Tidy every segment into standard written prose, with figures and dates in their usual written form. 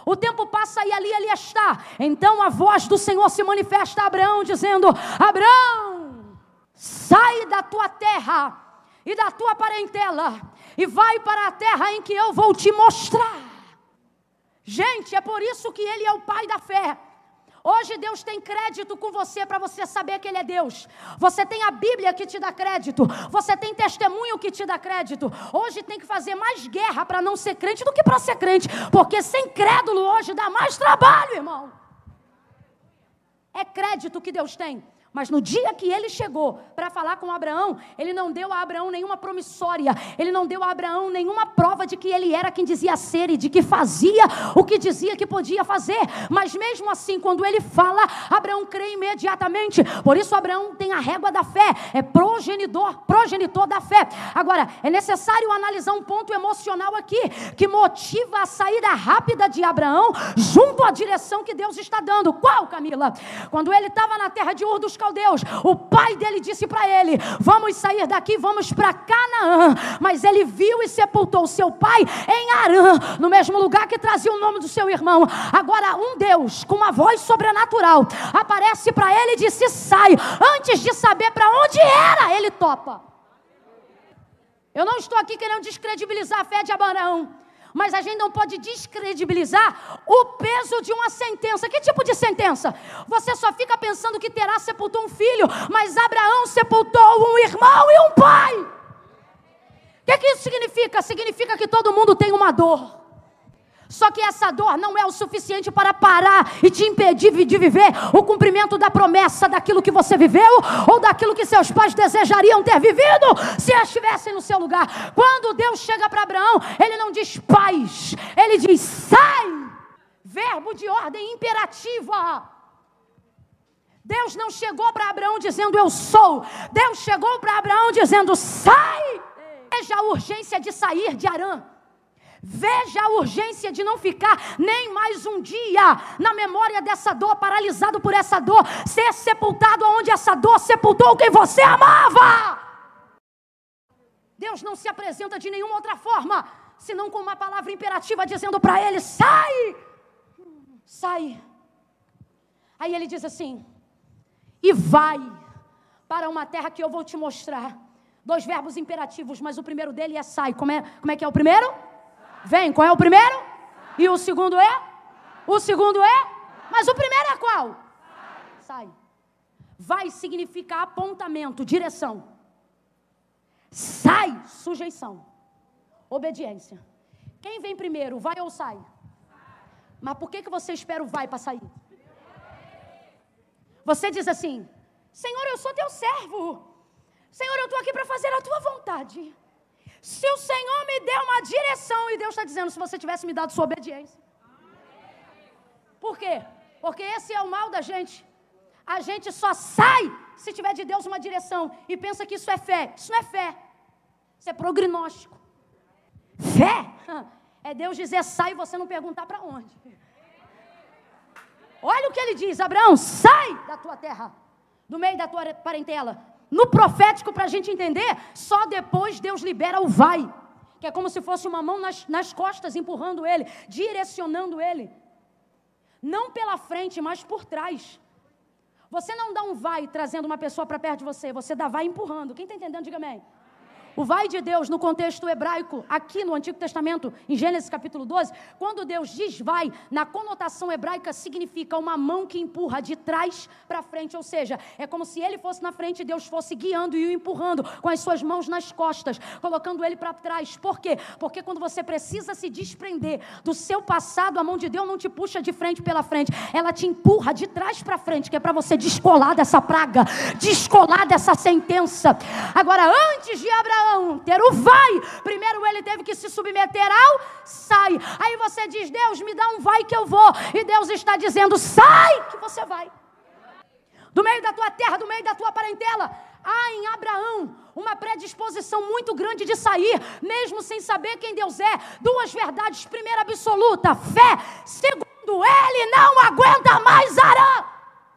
O tempo passa e ali ele está. Então a voz do Senhor se manifesta a Abraão, dizendo: Abraão, sai da tua terra e da tua parentela e vai para a terra em que eu vou te mostrar. Gente, é por isso que ele é o pai da fé. Hoje Deus tem crédito com você para você saber que Ele é Deus. Você tem a Bíblia que te dá crédito. Você tem testemunho que te dá crédito. Hoje tem que fazer mais guerra para não ser crente do que para ser crente. Porque ser incrédulo hoje dá mais trabalho, irmão. É crédito que Deus tem. Mas no dia que ele chegou para falar com Abraão, ele não deu a Abraão nenhuma promissória, ele não deu a Abraão nenhuma prova de que ele era quem dizia ser e de que fazia o que dizia que podia fazer. Mas mesmo assim, quando ele fala, Abraão crê imediatamente. Por isso Abraão tem a régua da fé, é progenitor da fé. Agora, é necessário analisar um ponto emocional aqui, que motiva a saída rápida de Abraão junto à direção que Deus está dando. Qual, Camila? Quando ele estava na terra de Ur dos Caldeus, o pai dele disse para ele: vamos sair daqui, vamos para Canaã. Mas ele viu e sepultou seu pai em Harã, no mesmo lugar que trazia o nome do seu irmão. Agora um Deus com uma voz sobrenatural aparece para ele e disse: sai. Antes de saber para onde era, ele topa. Eu não estou aqui querendo descredibilizar a fé de Abraão, mas a gente não pode descredibilizar o peso de uma sentença. Que tipo de sentença? Você só fica pensando que Terá sepultou um filho, mas Abraão sepultou um irmão e um pai. O que isso significa? Significa que todo mundo tem uma dor. Só que essa dor não é o suficiente para parar e te impedir de viver o cumprimento da promessa daquilo que você viveu ou daquilo que seus pais desejariam ter vivido se estivessem no seu lugar. Quando Deus chega para Abraão, ele não diz paz, ele diz sai. Verbo de ordem imperativa. Deus não chegou para Abraão dizendo eu sou. Deus chegou para Abraão dizendo sai. Veja a urgência de sair de Harã. Veja a urgência de não ficar nem mais um dia na memória dessa dor, paralisado por essa dor, ser sepultado onde essa dor sepultou quem você amava. Deus não se apresenta de nenhuma outra forma, senão com uma palavra imperativa dizendo para ele, sai, sai. Aí ele diz assim, e vai para uma terra que eu vou te mostrar. 2 verbos imperativos, mas o primeiro dele é sai. Como é que é o primeiro? Vem, qual é o primeiro? E o segundo é? O segundo é? Mas o primeiro é qual? Sai. Vai significa apontamento, direção. Sai, sujeição. Obediência. Quem vem primeiro, vai ou sai? Mas por que você espera o vai para sair? Você diz assim, Senhor, eu sou teu servo. Senhor, eu estou aqui para fazer a tua vontade. Se o Senhor me der uma direção, e Deus está dizendo, se você tivesse me dado sua obediência. Por quê? Porque esse é o mal da gente. A gente só sai se tiver de Deus uma direção e pensa que isso é fé. Isso não é fé. Isso é prognóstico. Fé é Deus dizer sai e você não perguntar para onde. Olha o que ele diz, Abraão, sai da tua terra, do meio da tua parentela. No profético, para a gente entender, só depois Deus libera o vai. Que é como se fosse uma mão nas costas, empurrando ele, direcionando ele. Não pela frente, mas por trás. Você não dá um vai trazendo uma pessoa para perto de você, você dá vai empurrando. Quem está entendendo, diga amém. O vai de Deus no contexto hebraico, aqui no Antigo Testamento, em Gênesis capítulo 12, quando Deus diz vai, na conotação hebraica significa uma mão que empurra de trás para frente, ou seja, é como se ele fosse na frente e Deus fosse guiando e o empurrando com as suas mãos nas costas, colocando ele para trás. Por quê? Porque quando você precisa se desprender do seu passado, a mão de Deus não te puxa de frente pela frente, ela te empurra de trás para frente, que é para você descolar dessa praga, descolar dessa sentença. Agora, antes de Abraão ter o vai, primeiro ele teve que se submeter ao sai. Aí você diz, Deus me dá um vai que eu vou, e Deus está dizendo, sai que você vai. Do meio da tua terra, do meio da tua parentela. Há em Abraão uma predisposição muito grande de sair, mesmo sem saber quem Deus é. 2 verdades, primeira absoluta, fé. Segundo, ele não aguenta mais Harã.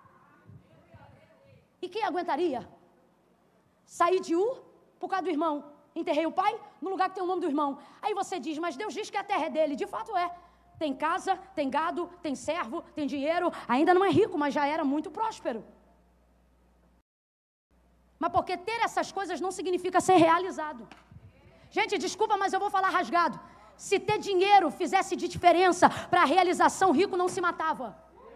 E quem aguentaria? Sair de Ur por causa do irmão. Enterrei o pai no lugar que tem o nome do irmão. Aí você diz, mas Deus diz que a terra é dele. De fato é. tem casa, tem gado, tem servo, tem dinheiro, ainda não é rico, mas já era muito próspero. Mas porque ter essas coisas não significa ser realizado. Gente, desculpa, mas eu vou falar rasgado. Se ter dinheiro fizesse de diferença para a realização, rico não se matava.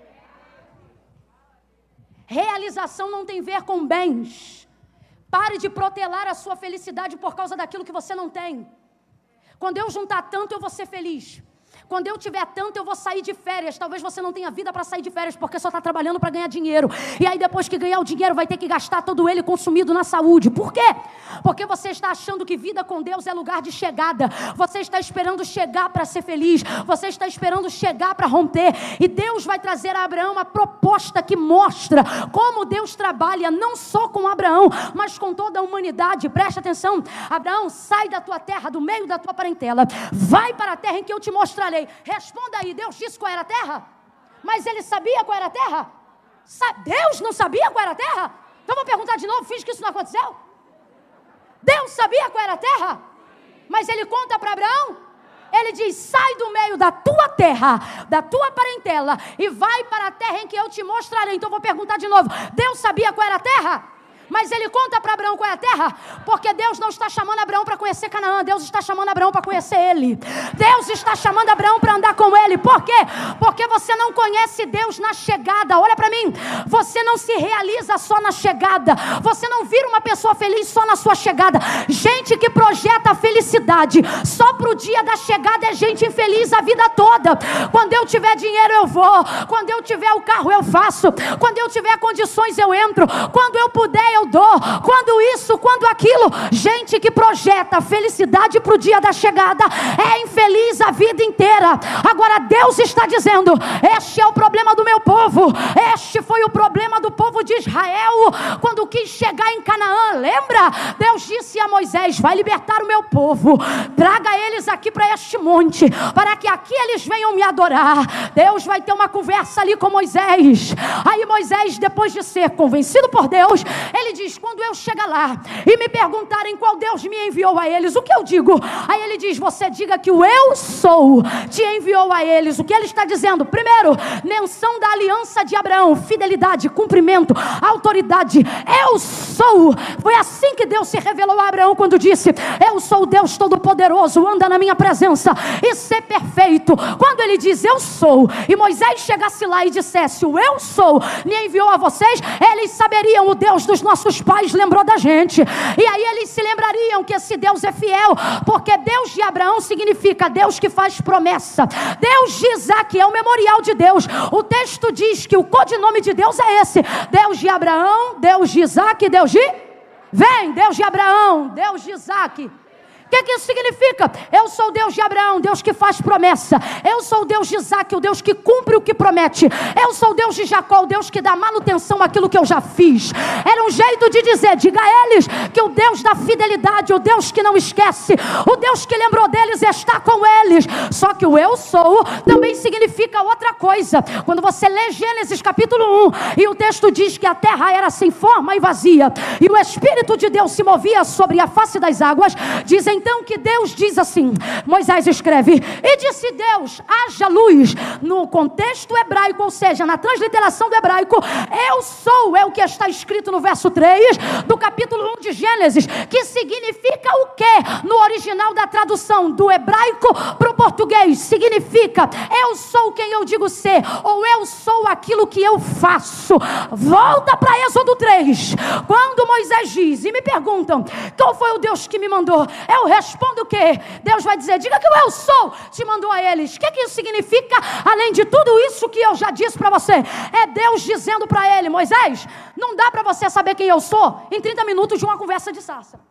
Realização não tem a ver com bens. Pare de protelar a sua felicidade por causa daquilo que você não tem. Quando eu juntar tanto, eu vou ser feliz. Quando eu tiver tanto, eu vou sair de férias. Talvez você não tenha vida para sair de férias, porque só está trabalhando para ganhar dinheiro. E aí depois que ganhar o dinheiro, vai ter que gastar todo ele consumido na saúde. Por quê? Porque você está achando que vida com Deus é lugar de chegada. Você está esperando chegar para ser feliz. Você está esperando chegar para romper. E Deus vai trazer a Abraão uma proposta que mostra como Deus trabalha, não só com Abraão, mas com toda a humanidade. Presta atenção. Abraão, sai da tua terra, do meio da tua parentela. Vai para a terra em que eu te mostrarei. Responda aí, Deus disse qual era a terra? Mas ele sabia qual era a terra? Deus não sabia qual era a terra? Então vou perguntar de novo, finge que isso não aconteceu? Deus sabia qual era a terra? Mas ele conta para Abraão? Ele diz, sai do meio da tua terra, da tua parentela, e vai para a terra em que eu te mostrarei. Então vou perguntar de novo, Deus sabia qual era a terra? Mas ele conta para Abraão qual é a terra, porque Deus não está chamando Abraão para conhecer Canaã, Deus está chamando Abraão para conhecer ele. Deus está chamando Abraão para andar com ele. Por quê? Porque você não conhece Deus na chegada. Olha para mim, você não se realiza só na chegada, você não vira uma pessoa feliz só na sua chegada. Gente que projeta a felicidade só para o dia da chegada é gente infeliz a vida toda. Quando eu tiver dinheiro eu vou, quando eu tiver o carro eu faço, quando eu tiver condições eu entro, quando eu puder eu dou, quando isso, quando aquilo. Gente que projeta felicidade para o dia da chegada é infeliz a vida inteira. Agora Deus está dizendo, este é o problema do meu povo, este foi o problema do povo de Israel quando quis chegar em Canaã. Lembra? Deus disse a Moisés, vai libertar o meu povo, traga eles aqui para este monte, para que aqui eles venham me adorar. Deus vai ter uma conversa ali com Moisés. Aí Moisés, depois de ser convencido por Deus, ele diz, quando eu chegar lá e me perguntarem qual Deus me enviou a eles, o que eu digo? Aí ele diz, você diga que o eu sou te enviou a eles. O que ele está dizendo? Primeiro, menção da aliança de Abraão, fidelidade, cumprimento, autoridade. Eu sou. Foi assim que Deus se revelou a Abraão quando disse, eu sou o Deus Todo-Poderoso, anda na minha presença e ser perfeito. Quando ele diz eu sou, e Moisés chegasse lá e dissesse, o eu sou me enviou a vocês, eles saberiam, o Deus dos nossos pais lembrou da gente. E aí eles se lembrariam que esse Deus é fiel, porque Deus de Abraão significa Deus que faz promessa. Deus de Isaac é o memorial de Deus. O texto diz que o codinome de Deus é esse: Deus de Abraão, Deus de Isaac, Deus de... Vem, Deus de Abraão, Deus de Isaac. O que isso significa? Eu sou o Deus de Abraão, Deus que faz promessa. Eu sou o Deus de Isaac, o Deus que cumpre o que promete. Eu sou o Deus de Jacó, o Deus que dá manutenção àquilo que eu já fiz. Era um jeito de dizer, diga a eles que o Deus da fidelidade, o Deus que não esquece, o Deus que lembrou deles está com eles. Só que o eu sou também significa outra coisa. Quando você lê Gênesis capítulo 1, e o texto diz que a terra era sem forma e vazia, e o Espírito de Deus se movia sobre a face das águas, dizem então que Deus diz assim, Moisés escreve, e disse Deus, haja luz. No contexto hebraico, ou seja, na transliteração do hebraico, eu sou, é o que está escrito no verso 3 do capítulo 1 de Gênesis, que significa o quê? No original da tradução do hebraico para o português, significa eu sou quem eu digo ser, ou eu sou aquilo que eu faço. Volta para Êxodo 3, quando Moisés diz, e me perguntam, qual foi o Deus que me mandou? Eu respondo o quê? Deus vai dizer, diga que o eu sou te mandou a eles. O que isso significa? Além de tudo isso que eu já disse para você, é Deus dizendo para ele, Moisés, não dá para você saber quem eu sou em 30 minutos de uma conversa de sarça.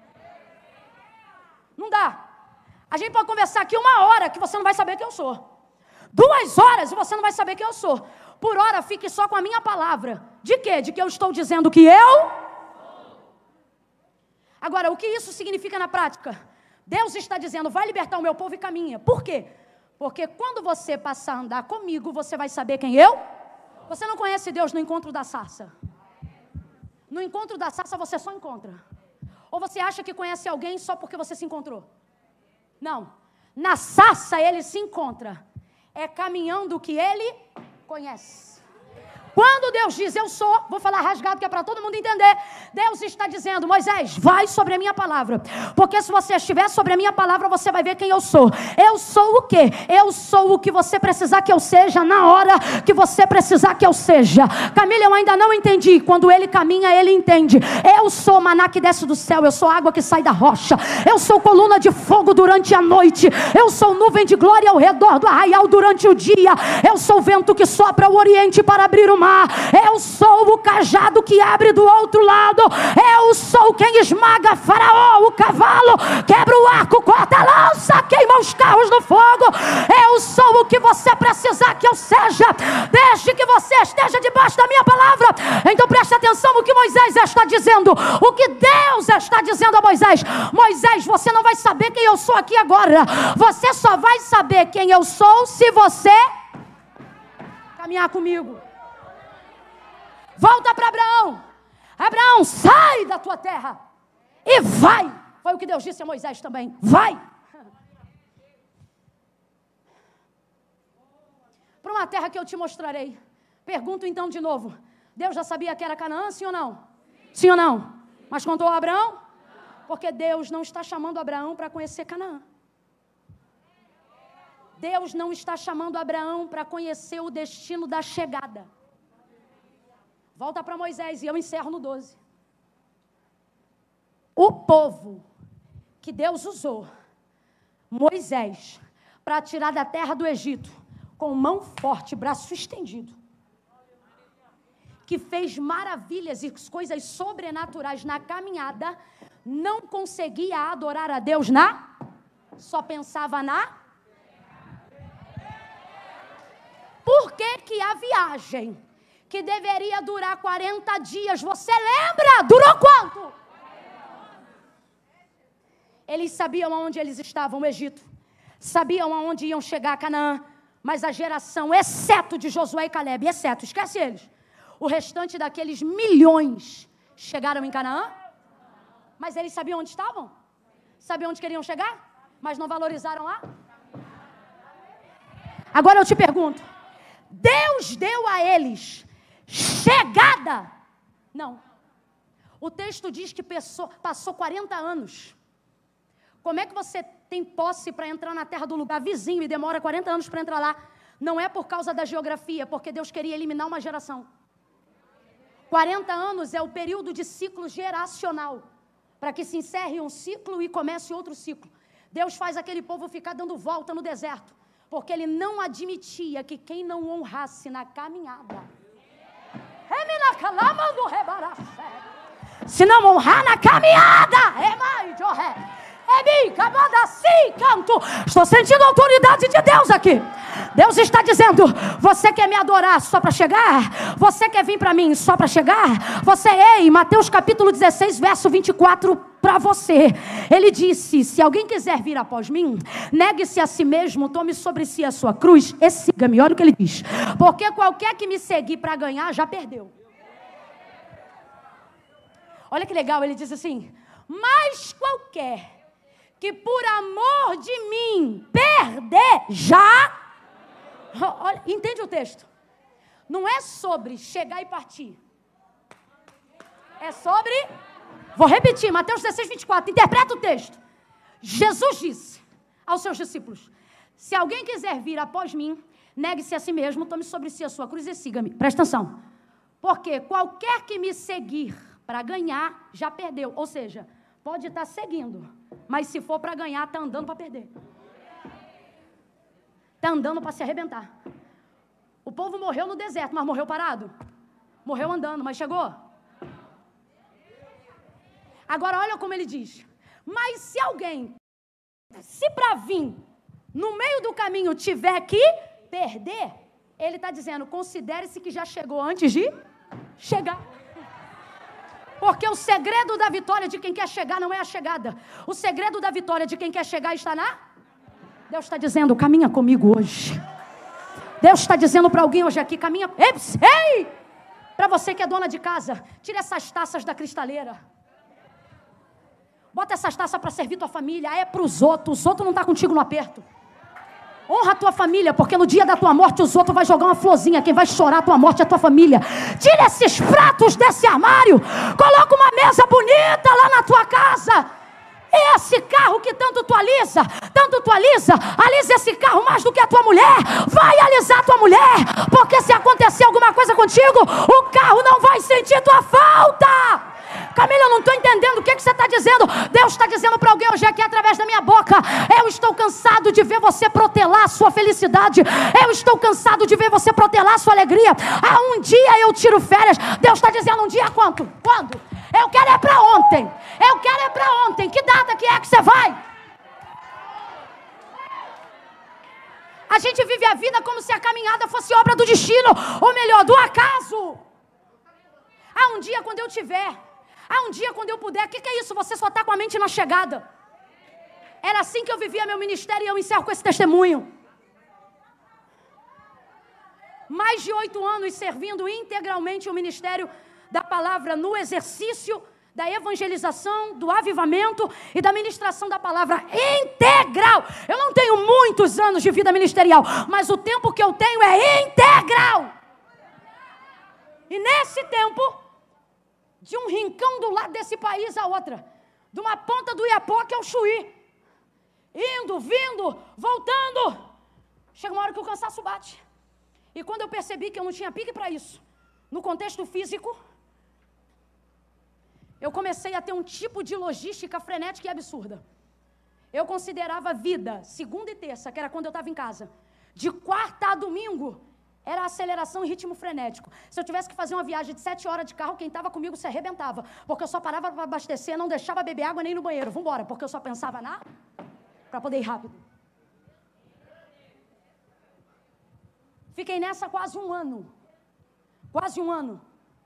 Não dá. A gente pode conversar aqui 1 hora que você não vai saber quem eu sou. 2 horas e você não vai saber quem eu sou. Por hora fique só com a minha palavra. De quê? De que eu estou dizendo que eu... Agora, o que isso significa na prática? Deus está dizendo, vai libertar o meu povo e caminha. Por quê? Porque quando você passar a andar comigo, você vai saber quem eu? Você não conhece Deus no encontro da sarça. No encontro da sarça você só encontra. Ou você acha que conhece alguém só porque você se encontrou? Não. Na sarça ele se encontra. é caminhando o que ele conhece. Quando Deus diz eu sou, vou falar rasgado que é para todo mundo entender, Deus está dizendo, Moisés, vai sobre a minha palavra, porque se você estiver sobre a minha palavra, você vai ver quem eu sou. Eu sou o quê? Eu sou o que você precisar que eu seja, na hora que você precisar que eu seja. Camila, eu ainda não entendi. Quando ele caminha, ele entende. Eu sou maná que desce do céu, eu sou água que sai da rocha, eu sou coluna de fogo durante a noite, eu sou nuvem de glória ao redor do arraial durante o dia, eu sou o vento que sopra o oriente para abrir o mar, eu sou o cajado que abre do outro lado, eu sou quem esmaga Faraó, o cavalo, quebra o arco, corta a lança, queima os carros no fogo. Eu sou o que você precisar que eu seja, desde que você esteja debaixo da minha palavra. Então preste atenção no que Moisés está dizendo, o que Deus está dizendo a Moisés. Moisés, você não vai saber quem eu sou aqui agora, você só vai saber quem eu sou se você caminhar comigo. Volta para Abraão. Abraão, sai da tua terra e vai. Foi o que Deus disse a Moisés também. Vai. Para uma terra que eu te mostrarei. Pergunto então de novo. Deus já sabia que era Canaã, sim ou não? Sim ou não? Mas contou a Abraão? Porque Deus não está chamando Abraão para conhecer Canaã. Deus não está chamando Abraão para conhecer o destino da chegada. Volta para Moisés e eu encerro no 12. O povo que Deus usou, Moisés, para tirar da terra do Egito, com mão forte, braço estendido, que fez maravilhas e coisas sobrenaturais na caminhada, não conseguia adorar a Deus só pensava Por que a viagem que deveria durar 40 dias, você lembra? Durou quanto? Eles sabiam aonde eles estavam, o Egito. Sabiam aonde iam chegar a Canaã. Mas a geração, exceto de Josué e Calebe, esquece eles. O restante daqueles milhões chegaram em Canaã. Mas eles sabiam onde estavam? Sabiam onde queriam chegar? Mas não valorizaram lá? Agora eu te pergunto. Deus deu a eles chegada? Não. O texto diz que passou 40 anos. Como é que você tem posse para entrar na terra do lugar vizinho e demora 40 anos para entrar lá? Não é por causa da geografia, porque Deus queria eliminar uma geração. 40 anos é o período de ciclo geracional, para que se encerre um ciclo e comece outro ciclo. Deus faz aquele povo ficar dando volta no deserto, porque Ele não admitia que quem não honrasse na caminhada, se não honrar na caminhada, estou sentindo a autoridade de Deus aqui. Deus está dizendo, você quer me adorar só para chegar? Você quer vir para mim só para chegar? Mateus capítulo 16, verso 24, para você. Ele disse, se alguém quiser vir após mim, negue-se a si mesmo, tome sobre si a sua cruz e siga-me. Olha o que ele diz. Porque qualquer que me seguir para ganhar, já perdeu. Olha que legal, ele diz assim, mas qualquer que por amor de mim perder, já... Olha, entende o texto? Não é sobre chegar e partir. É sobre... Vou repetir, Mateus 16, 24. Interpreta o texto. Jesus disse aos seus discípulos, se alguém quiser vir após mim, negue-se a si mesmo, tome sobre si a sua cruz e siga-me. Presta atenção. Porque qualquer que me seguir para ganhar, já perdeu. Ou seja, pode estar seguindo, mas se for para ganhar, está andando para perder. Está andando para se arrebentar. O povo morreu no deserto, mas morreu parado. Morreu andando, mas chegou. Agora olha como ele diz. Mas se alguém, se para vir, no meio do caminho tiver que perder, ele está dizendo, considere-se que já chegou antes de chegar. Porque o segredo da vitória de quem quer chegar não é a chegada. O segredo da vitória de quem quer chegar está Deus está dizendo, caminha comigo hoje. Deus está dizendo para alguém hoje aqui, caminha... Ei! Para você que é dona de casa, tira essas taças da cristaleira. Bota essas taças para servir tua família. É para os outros não estão contigo no aperto. Honra a tua família, porque no dia da tua morte os outros vão jogar uma florzinha. Quem vai chorar a tua morte é a tua família. Tira esses pratos desse armário. Coloca uma mesa bonita lá na tua casa. Esse carro que tanto tu alisa, alisa esse carro mais do que a tua mulher. Vai alisar a tua mulher, porque se acontecer alguma coisa contigo, o carro não vai sentir tua falta. Camila, eu não estou entendendo o que você está dizendo. Deus está dizendo para alguém hoje aqui através da minha boca: eu estou cansado de ver você protelar a sua felicidade. Eu estou cansado de ver você protelar a sua alegria. Um dia eu tiro férias. Deus está dizendo: um dia quanto? Quando? Eu quero é para ontem. Eu quero é para ontem. Que data que é que você vai? A gente vive a vida como se a caminhada fosse obra do destino, ou melhor, do acaso. Um dia quando eu tiver, um dia quando eu puder. O que é isso? Você só está com a mente na chegada. Era assim que eu vivia meu ministério, e eu encerro com esse testemunho. Mais de 8 anos servindo integralmente o ministério da palavra, no exercício da evangelização, do avivamento e da ministração da palavra integral. Eu não tenho muitos anos de vida ministerial, mas o tempo que eu tenho é integral. E nesse tempo, de um rincão do lado desse país a outra, de uma ponta do Iapoque ao Chuí, indo, vindo, voltando, chega uma hora que o cansaço bate. E quando eu percebi que eu não tinha pique para isso, no contexto físico, eu comecei a ter um tipo de logística frenética e absurda. Eu considerava vida, segunda e terça, que era quando eu estava em casa, de quarta a domingo, era aceleração e ritmo frenético. Se eu tivesse que fazer uma viagem de 7 horas de carro, quem estava comigo se arrebentava, porque eu só parava para abastecer, não deixava beber água nem no banheiro. Vamos embora, porque eu só pensava para poder ir rápido. Fiquei nessa quase um ano. Quase um ano.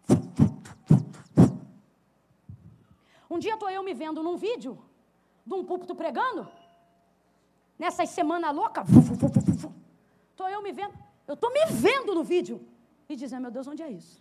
Um dia estou eu me vendo num vídeo de um púlpito pregando, nessas semanas loucas, estou eu me vendo, eu estou me vendo no vídeo e dizendo: meu Deus, onde é isso?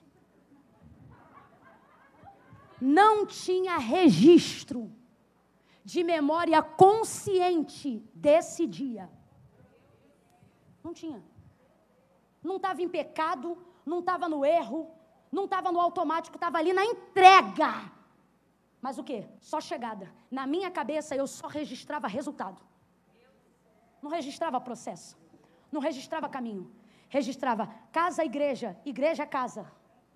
Não tinha registro de memória consciente desse dia. Não tinha. Não estava em pecado, não estava no erro, não estava no automático, estava ali na entrega. Mas o quê? Só chegada. Na minha cabeça eu só registrava resultado. Não registrava processo. Não registrava caminho. Registrava casa, igreja, igreja, casa.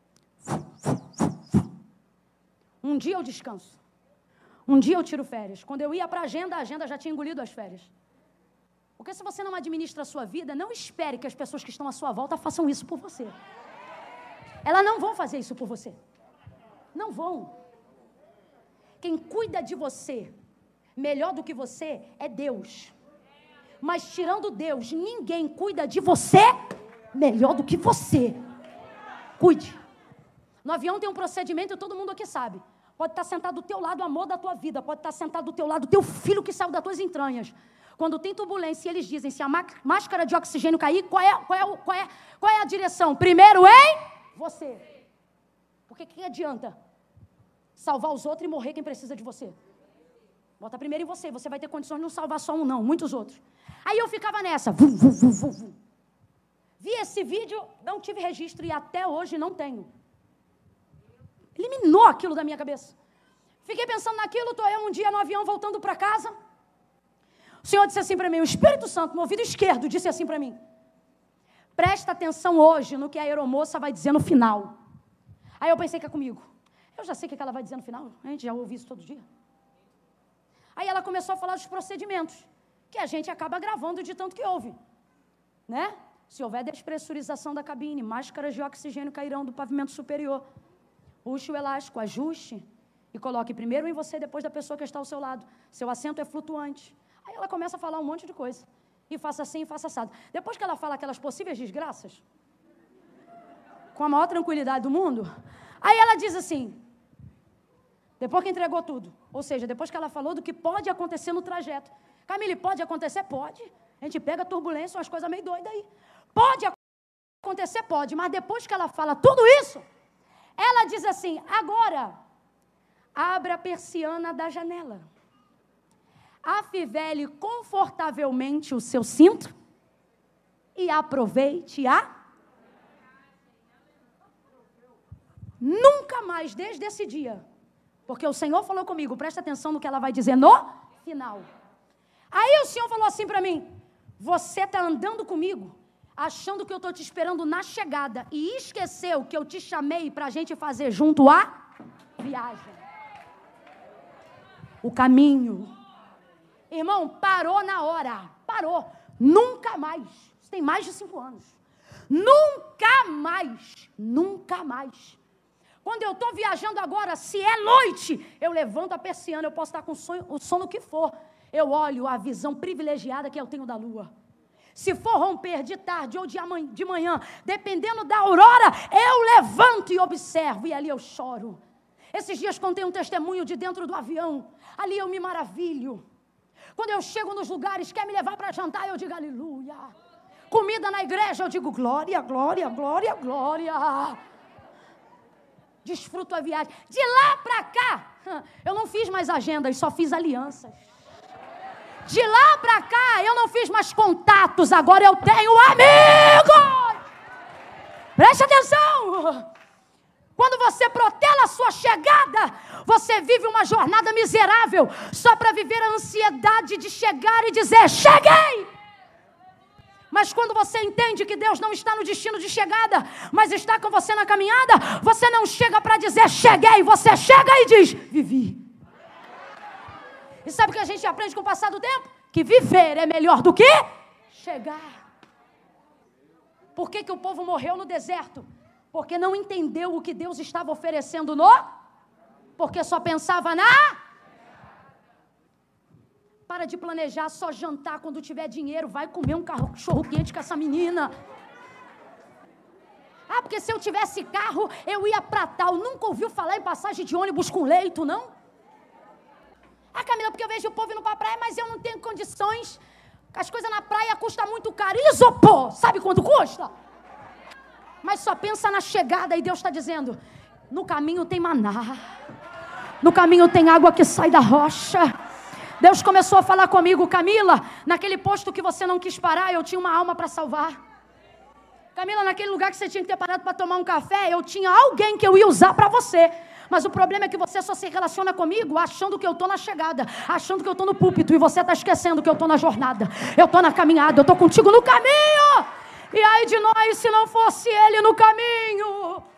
Um dia eu descanso. Um dia eu tiro férias. Quando eu ia para a agenda já tinha engolido as férias. Porque se você não administra a sua vida, não espere que as pessoas que estão à sua volta façam isso por você. Elas não vão fazer isso por você. Não vão. Quem cuida de você melhor do que você é Deus. Mas tirando Deus, ninguém cuida de você melhor do que você. Cuide. No avião tem um procedimento e todo mundo aqui sabe. Pode estar sentado do teu lado o amor da tua vida. Pode estar sentado do teu lado o teu filho que saiu das tuas entranhas. Quando tem turbulência, eles dizem: se a máscara de oxigênio cair, qual é a direção? Primeiro em você. Porque que adianta salvar os outros e morrer quem precisa de você? Bota primeiro em você. Você vai ter condições de não salvar só um, não, muitos outros. Aí eu ficava nessa. Vi esse vídeo, não tive registro e até hoje não tenho. Eliminou aquilo da minha cabeça. Fiquei pensando naquilo, estou eu um dia no avião voltando para casa. O Senhor disse assim para mim, o Espírito Santo, no ouvido esquerdo, disse assim para mim: presta atenção hoje no que a aeromoça vai dizer no final. Aí eu pensei que é comigo. Eu já sei o que ela vai dizer no final, a gente já ouve isso todo dia. Aí ela começou a falar dos procedimentos, que a gente acaba gravando de tanto que ouve. Né? Se houver despressurização da cabine, máscaras de oxigênio cairão do pavimento superior. Puxe o elástico, ajuste e coloque primeiro em você, depois da pessoa que está ao seu lado. Seu assento é flutuante. Aí ela começa a falar um monte de coisa. E faça assim, e faça assado. Depois que ela fala aquelas possíveis desgraças, com a maior tranquilidade do mundo, aí ela diz assim, depois que entregou tudo, ou seja, depois que ela falou do que pode acontecer no trajeto. Camille, pode acontecer? Pode. A gente pega turbulência, umas coisas meio doidas aí. Pode acontecer? Pode. Mas depois que ela fala tudo isso, ela diz assim, agora, abra a persiana da janela. Afivele confortavelmente o seu cinto e aproveite a... Nunca mais, desde esse dia, porque o Senhor falou comigo, presta atenção no que ela vai dizer no final. Aí o Senhor falou assim para mim, você está andando comigo, achando que eu estou te esperando na chegada, e esqueceu que eu te chamei para a gente fazer junto a viagem. O caminho. Irmão, parou na hora, parou. Nunca mais, isso tem mais de 5 anos. Nunca mais, nunca mais. Quando eu estou viajando agora, se é noite, eu levanto a persiana, eu posso estar com o sono que for. Eu olho a visão privilegiada que eu tenho da lua. Se for romper de tarde ou de manhã, dependendo da aurora, eu levanto e observo, e ali eu choro. Esses dias contei um testemunho de dentro do avião, ali eu me maravilho. Quando eu chego nos lugares, quer me levar para jantar, eu digo aleluia. Comida na igreja, eu digo glória, glória, glória, glória. Desfruto a viagem. De lá para cá, eu não fiz mais agendas, só fiz alianças. De lá para cá, eu não fiz mais contatos, agora eu tenho amigos. Preste atenção. Quando você protela a sua chegada, você vive uma jornada miserável, só para viver a ansiedade de chegar e dizer, cheguei! Mas quando você entende que Deus não está no destino de chegada, mas está com você na caminhada, você não chega para dizer, cheguei, você chega e diz, vivi. E sabe o que a gente aprende com o passar do tempo? Que viver é melhor do que chegar. Por que o povo morreu no deserto? Porque não entendeu o que Deus estava oferecendo porque só pensava Para de planejar só jantar quando tiver dinheiro. Vai comer um cachorro quente com essa menina. Porque se eu tivesse carro, eu ia para tal. Nunca ouviu falar em passagem de ônibus com leito, não? Camila, porque eu vejo o povo indo para a praia, mas eu não tenho condições. As coisas na praia custam muito caro. Isopor, sabe quanto custa? Mas só pensa na chegada e Deus está dizendo, no caminho tem maná. No caminho tem água que sai da rocha. Deus começou a falar comigo, Camila, naquele posto que você não quis parar, eu tinha uma alma para salvar. Camila, naquele lugar que você tinha que ter parado para tomar um café, eu tinha alguém que eu ia usar para você. Mas o problema é que você só se relaciona comigo achando que eu estou na chegada, achando que eu estou no púlpito, e você está esquecendo que eu estou na jornada, eu estou na caminhada, eu estou contigo no caminho. E aí de nós, se não fosse Ele no caminho.